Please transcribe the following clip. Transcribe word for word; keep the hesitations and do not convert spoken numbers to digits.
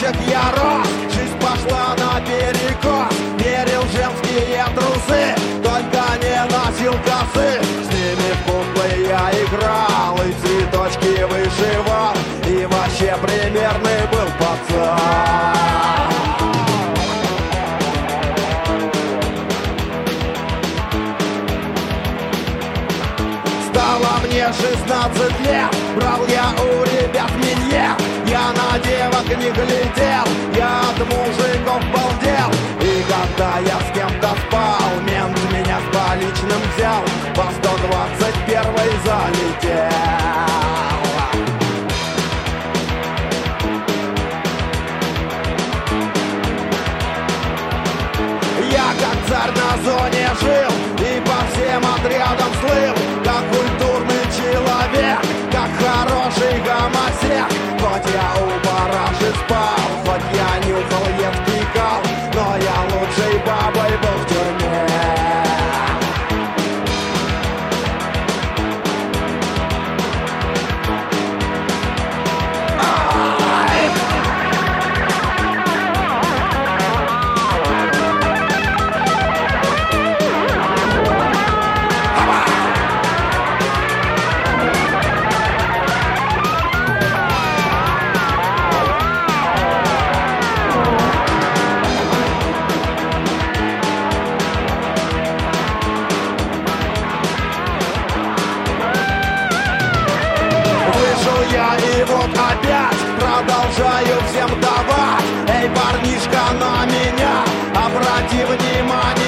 девочек я рос, жизнь пошла наперекос. Мерил женские трусы, только не носил косы. С ними в куклы я играл и цветочки вышивал, и вообще примерный был пацан. Стало мне шестнадцать лет, брал я у ребят миньет. Я на девок не глядел, я от мужиков балдел. И когда я с кем-то спал, мент меня с поличным взял, по сто двадцать первой залетел. Я как царь на зоне жил и по всем отрядам слыл, как культурный человек, как хороший гомосек. Хоть я у параши спал, хоть я нюхал едкий кал, но я лучшей бабой был в тюрьме. И вот опять продолжаю всем давать. Эй, парнишка, на меня обрати внимание.